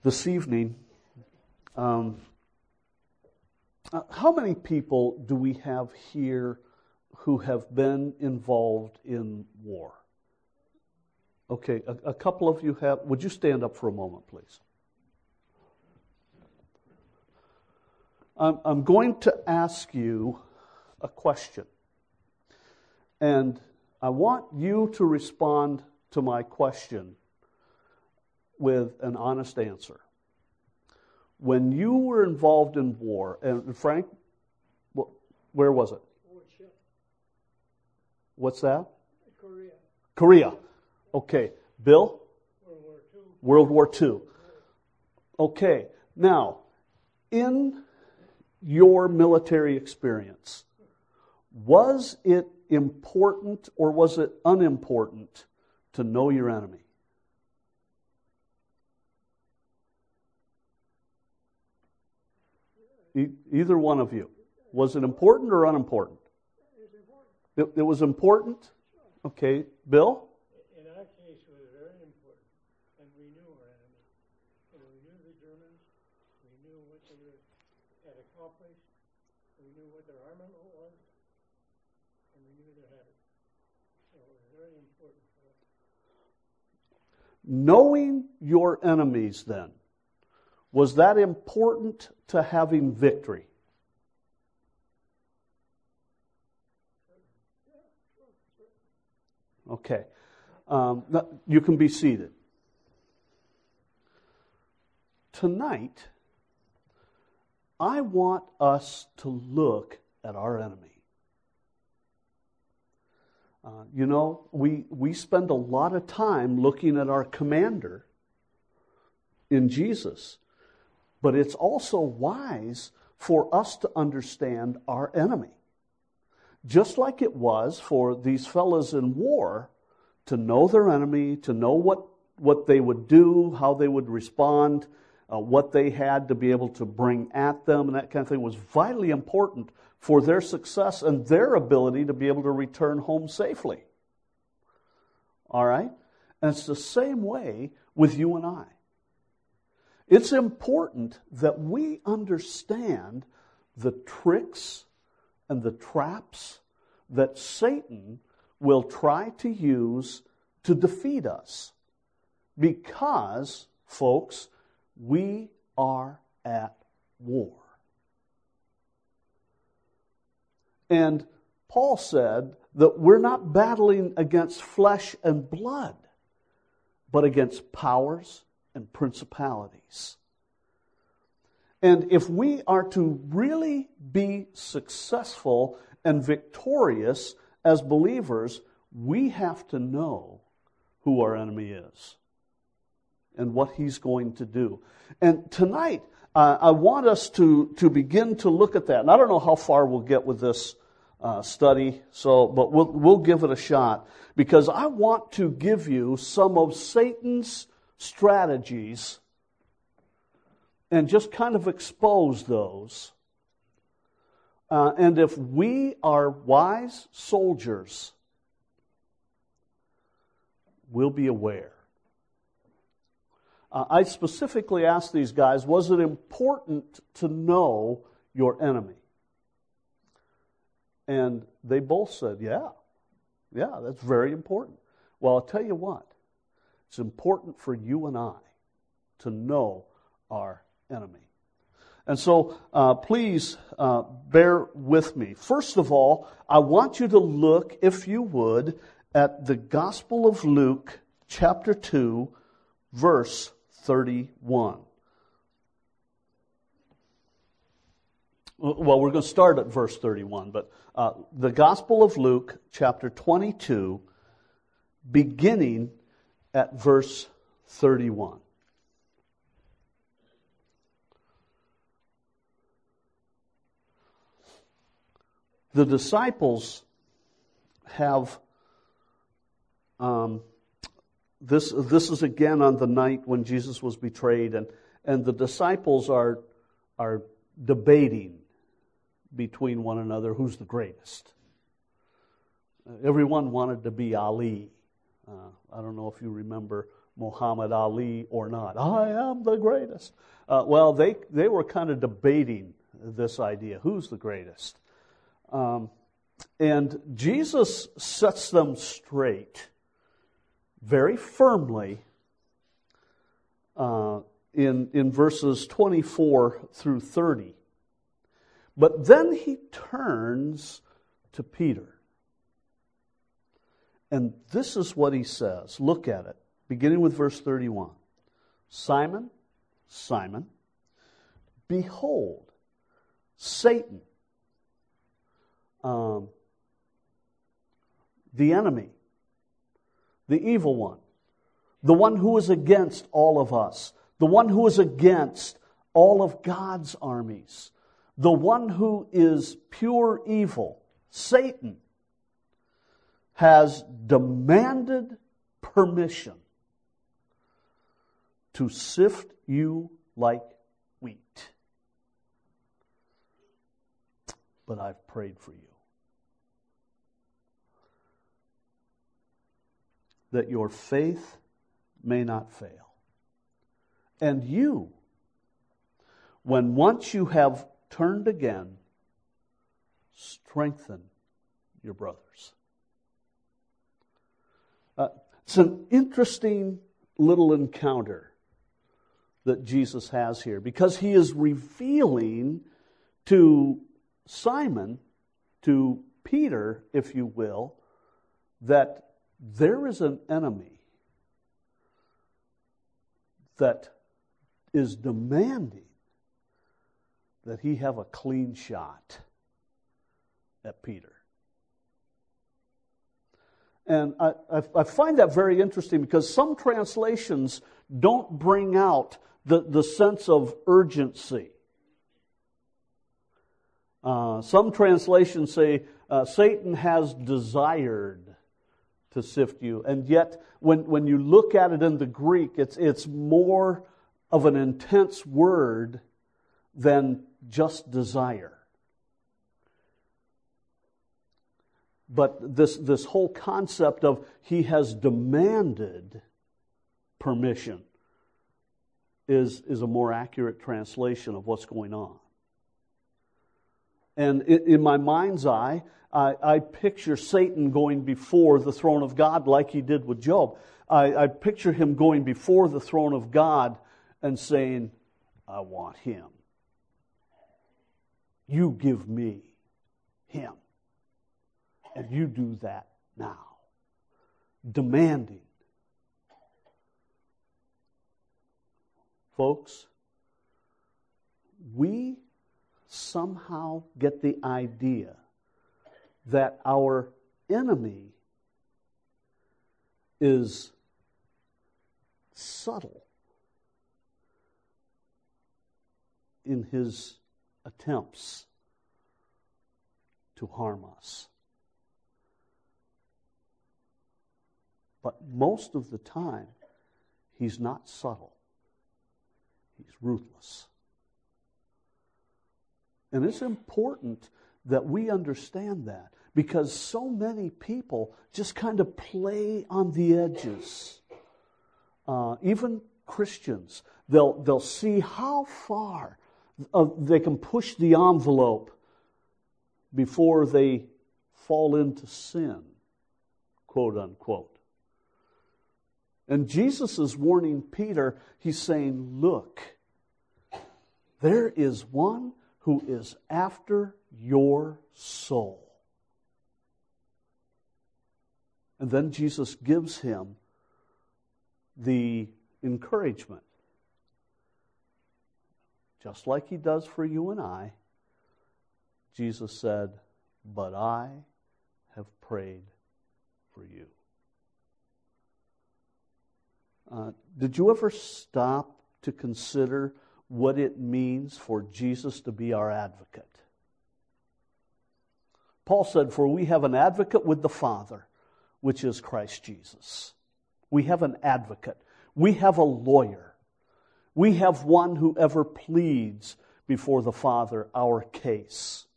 this evening, how many people do we have here who have been involved in war? Okay, a couple of you have. Would you stand up for a moment, please? I'm going to ask you a question. And I want you to respond to my question with an honest answer. When you were involved in war, and Frank, where was it? What's that? Korea. Korea. Okay. Bill? World War II. World War II. Okay. Now, in your military experience, was it important or was it unimportant to know your enemy? Either one of you. Was it important or unimportant? It was important? Okay. Bill? In our case, it was very important. And we knew our enemy. And we knew the Germans. We knew what they had accomplished. We knew what their armament was. And we knew their habits. So it was very important for us. Knowing your enemies then, was that important to having victory? Okay. You can be seated. Tonight, I want us to look at our enemy. We spend a lot of time looking at our commander in Jesus. But it's also wise for us to understand our enemy. Just like it was for these fellas in war to know their enemy, to know what they would do, how they would respond, what they had to be able to bring at them, and that kind of thing was vitally important for their success and their ability to be able to return home safely. All right? And it's the same way with you and I. It's important that we understand the tricks and the traps that Satan will try to use to defeat us. Because, folks, we are at war. And Paul said that we're not battling against flesh and blood, but against powers and principalities. And if we are to really be successful and victorious as believers, we have to know who our enemy is and what he's going to do. And tonight, I want us to begin to look at that. And I don't know how far we'll get with this study, but we'll give it a shot, because I want to give you some of Satan's strategies and just kind of expose those. And if we are wise soldiers, we'll be aware. I specifically asked these guys, was it important to know your enemy? And they both said, yeah, that's very important. Well, I'll tell you what. It's important for you and I to know our enemy. And so please bear with me. First of all, I want you to look, if you would, at the Gospel of Luke, chapter 2, verse 31. Well, we're going to start at verse 31, but the Gospel of Luke, chapter 22, beginning at verse 31. The disciples have, this is again on the night when Jesus was betrayed, and the disciples are debating between one another who's the greatest. Everyone wanted to be Ali. I don't know if you remember Muhammad Ali or not. I am the greatest. Well, they were kind of debating this idea. Who's the greatest? And Jesus sets them straight very firmly in verses 24 through 30. But then he turns to Peter. And this is what he says. Look at it, beginning with verse 31. Simon, Simon, behold, Satan, the enemy, the evil one, the one who is against all of us, the one who is against all of God's armies, the one who is pure evil, Satan, has demanded permission to sift you like wheat. But I've prayed for you, that your faith may not fail. And you, when once you have turned again, strengthen your brothers. It's an interesting little encounter that Jesus has here, because he is revealing to Simon, to Peter, if you will, that there is an enemy that is demanding that he have a clean shot at Peter. And I find that very interesting, because some translations don't bring out the sense of urgency. Some translations say Satan has desired to sift you. And yet, when you look at it in the Greek, it's more of an intense word than just desire. But this whole concept of he has demanded permission is a more accurate translation of what's going on. And in my mind's eye, I picture Satan going before the throne of God like he did with Job. I picture him going before the throne of God and saying, I want him. You give me him. And you do that now. Demanding. Folks, we somehow get the idea that our enemy is subtle in his attempts to harm us. But most of the time, he's not subtle. He's ruthless. And it's important that we understand that, because so many people just kind of play on the edges. Even Christians, they'll see how far they can push the envelope before they fall into sin, quote unquote. And Jesus is warning Peter. He's saying, look, there is one who is after your soul. And then Jesus gives him the encouragement. Just like he does for you and I, Jesus said, but I have prayed for you. Did you ever stop to consider what it means for Jesus to be our advocate? Paul said, for we have an advocate with the Father, which is Christ Jesus. We have an advocate. We have a lawyer. We have one who ever pleads before the Father our case.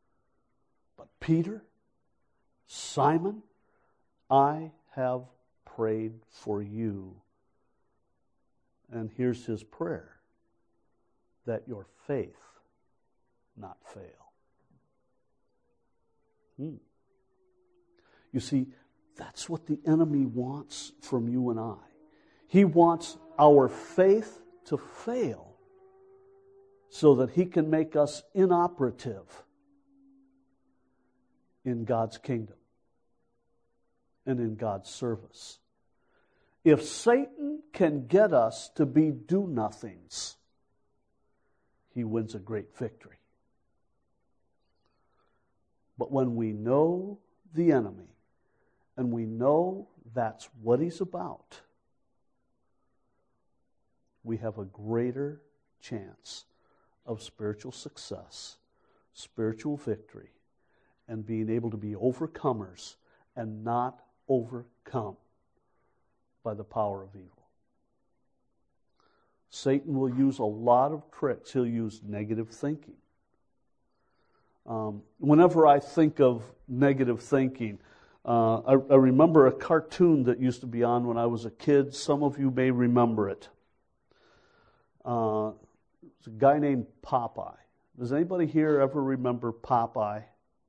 But Peter, Simon, I have prayed for you. And here's his prayer, that your faith not fail. You see, that's what the enemy wants from you and I. He wants our faith to fail so that he can make us inoperative in God's kingdom and in God's service. If Satan can get us to be do-nothings, he wins a great victory. But when we know the enemy, and we know that's what he's about, we have a greater chance of spiritual success, spiritual victory, and being able to be overcomers and not overcome by the power of evil. Satan will use a lot of tricks. He'll use negative thinking. Whenever I think of negative thinking, I remember a cartoon that used to be on when I was a kid. Some of you may remember it. It's a guy named Popeye. Does anybody here ever remember Popeye?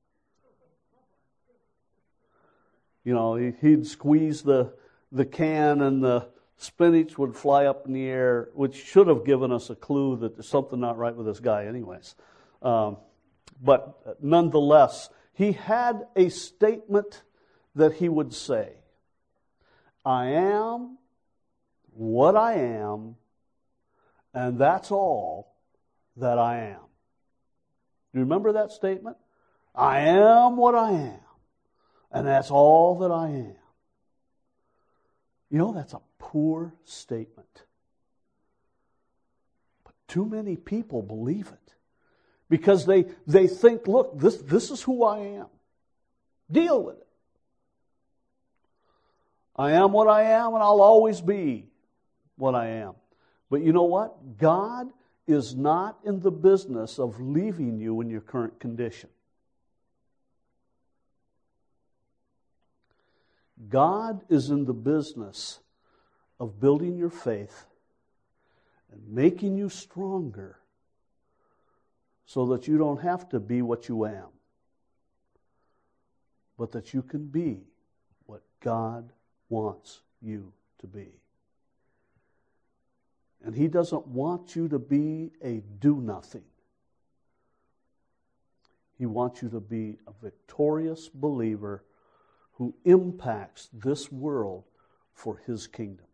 You know, he'd squeeze the can and the spinach would fly up in the air, which should have given us a clue that there's something not right with this guy anyways. But nonetheless, he had a statement that he would say, I am what I am, and that's all that I am. Do you remember that statement? I am what I am, and that's all that I am. You know, that's a poor statement. But too many people believe it. Because they think, look, this is who I am. Deal with it. I am what I am, and I'll always be what I am. But you know what? God is not in the business of leaving you in your current condition. God is in the business of building your faith and making you stronger so that you don't have to be what you am, but that you can be what God wants you to be. And He doesn't want you to be a do-nothing. He wants you to be a victorious believer who impacts this world for His kingdom.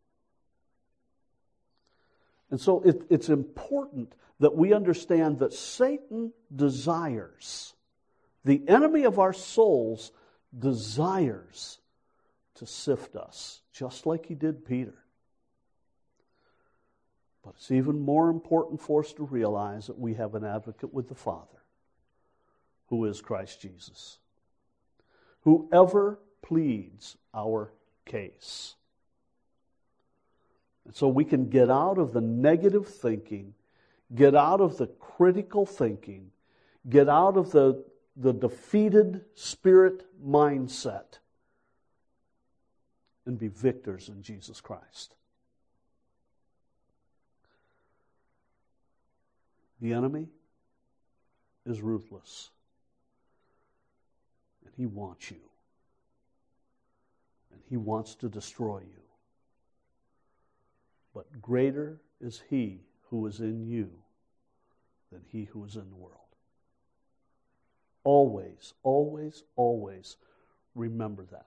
And so it's important that we understand that Satan desires, the enemy of our souls desires to sift us, just like he did Peter. But it's even more important for us to realize that we have an advocate with the Father, who is Christ Jesus. Whoever pleads our case. And so we can get out of the negative thinking, get out of the critical thinking, get out of the defeated spirit mindset, and be victors in Jesus Christ. The enemy is ruthless. And he wants you. And he wants to destroy you. But greater is he who is in you than he who is in the world. Always, always, always remember that.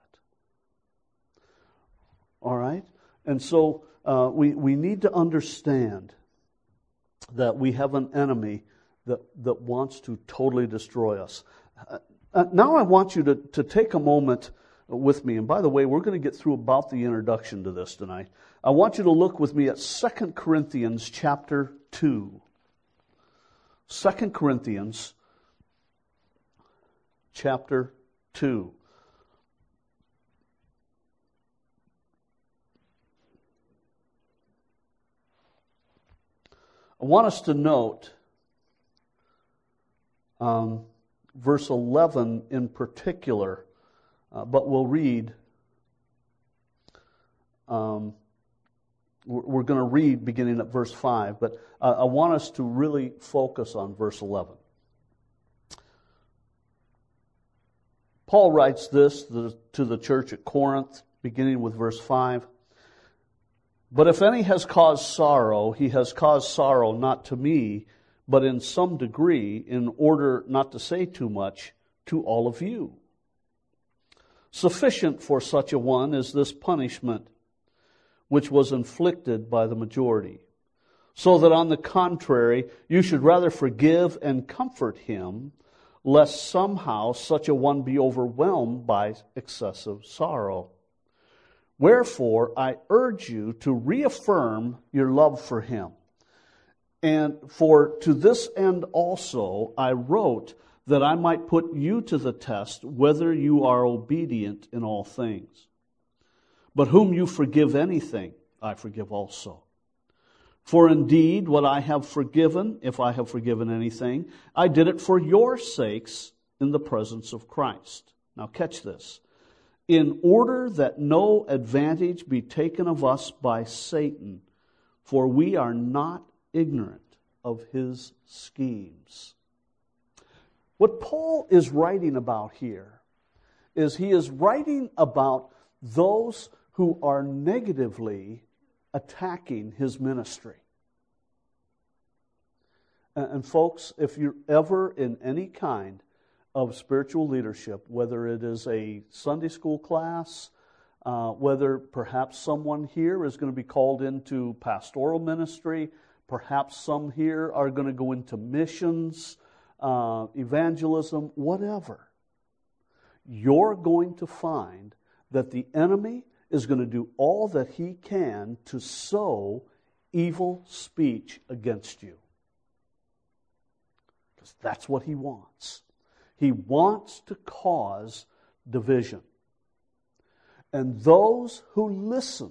All right? And so we need to understand that we have an enemy that wants to totally destroy us. Now I want you to take a moment with me. And by the way, we're going to get through about the introduction to this tonight. I want you to look with me at 2 Corinthians chapter 2. 2 Corinthians chapter 2. I want us to note verse 11 in particular, but we'll read We're going to read beginning at verse 5, but I want us to really focus on verse 11. Paul writes this to the church at Corinth, beginning with verse 5. But if any has caused sorrow, he has caused sorrow not to me, but in some degree, in order not to say too much, to all of you. Sufficient for such a one is this punishment, which was inflicted by the majority. So that on the contrary, you should rather forgive and comfort him, lest somehow such a one be overwhelmed by excessive sorrow. Wherefore, I urge you to reaffirm your love for him. And for to this end also I wrote, that I might put you to the test whether you are obedient in all things. But whom you forgive anything, I forgive also. For indeed, what I have forgiven, if I have forgiven anything, I did it for your sakes in the presence of Christ. Now catch this. In order that no advantage be taken of us by Satan, for we are not ignorant of his schemes. What Paul is writing about here is he is writing about those who are negatively attacking his ministry. And folks, if you're ever in any kind of spiritual leadership, whether it is a Sunday school class, whether perhaps someone here is going to be called into pastoral ministry, perhaps some here are going to go into missions, evangelism, whatever, you're going to find that the enemy is going to do all that he can to sow evil speech against you. Because that's what he wants. He wants to cause division. And those who listen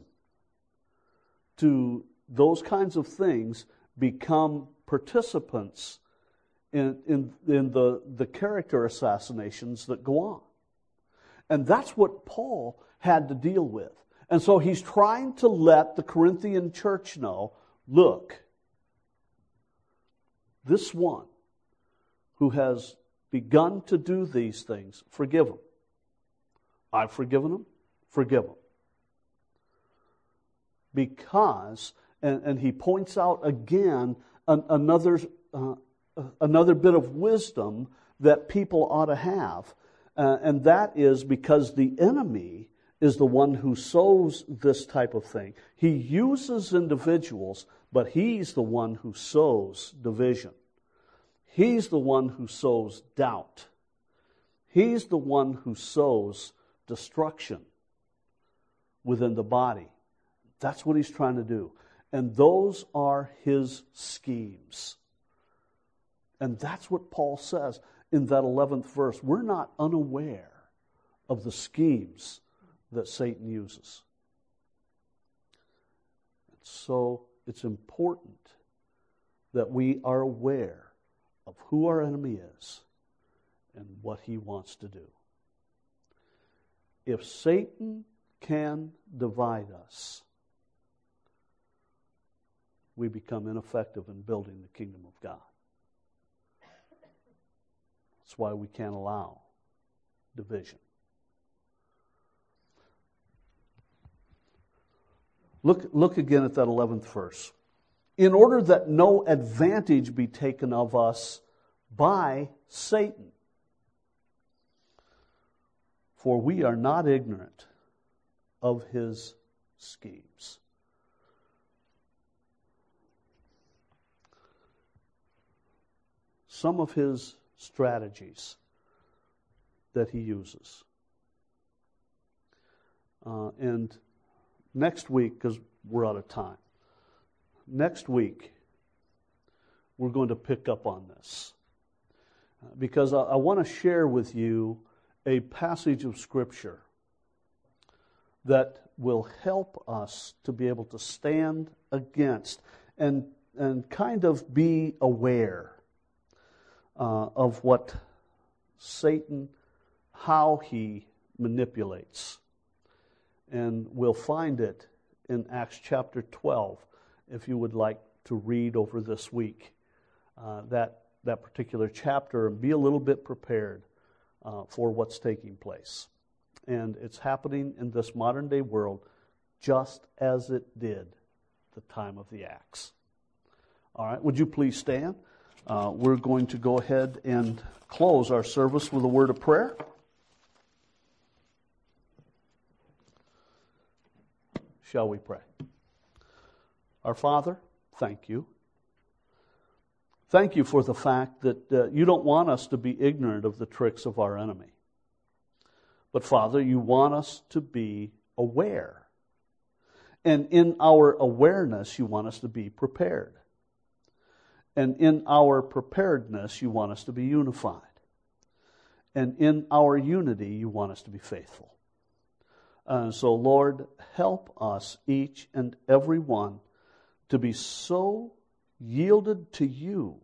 to those kinds of things become participants in the character assassinations that go on. And that's what Paul had to deal with. And so he's trying to let the Corinthian church know, look, this one who has begun to do these things, forgive him. I've forgiven him, forgive him. Because, and he points out again another bit of wisdom that people ought to have, and that is because the enemy is the one who sows this type of thing. He uses individuals, but he's the one who sows division. He's the one who sows doubt. He's the one who sows destruction within the body. That's what he's trying to do. And those are his schemes. And that's what Paul says in that 11th verse. We're not unaware of the schemes that Satan uses. So it's important that we are aware of who our enemy is and what he wants to do. If Satan can divide us, we become ineffective in building the kingdom of God. That's why we can't allow division. Look again at that 11th verse. In order that no advantage be taken of us by Satan, for we are not ignorant of his schemes. Some of his strategies that he uses. And next week, because we're out of time, next week we're going to pick up on this. Because I want to share with you a passage of Scripture that will help us to be able to stand against and kind of be aware of what Satan, how he manipulates. And we'll find it in Acts chapter 12, if you would like to read over this week that particular chapter and be a little bit prepared for what's taking place. And it's happening in this modern day world just as it did the time of the Acts. All right, would you please stand? We're going to go ahead and close our service with a word of prayer. Shall we pray? Our Father, thank you. Thank you for the fact that you don't want us to be ignorant of the tricks of our enemy. But Father, you want us to be aware. And in our awareness, you want us to be prepared. And in our preparedness, you want us to be unified. And in our unity, you want us to be faithful. So, Lord, help us, each and every one, to be so yielded to you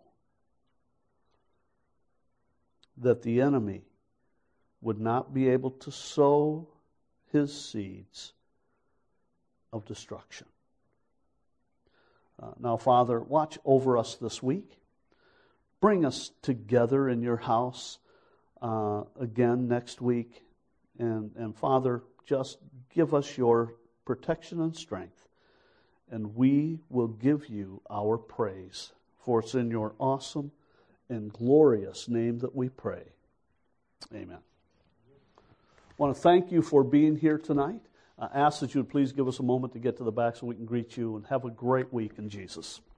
that the enemy would not be able to sow his seeds of destruction. Now, Father, watch over us this week. Bring us together in your house again next week. And Father, just give us your protection and strength. And we will give you our praise. For it's in your awesome and glorious name that we pray. Amen. I want to thank you for being here tonight. I ask that you would please give us a moment to get to the back so we can greet you, and have a great week in Jesus.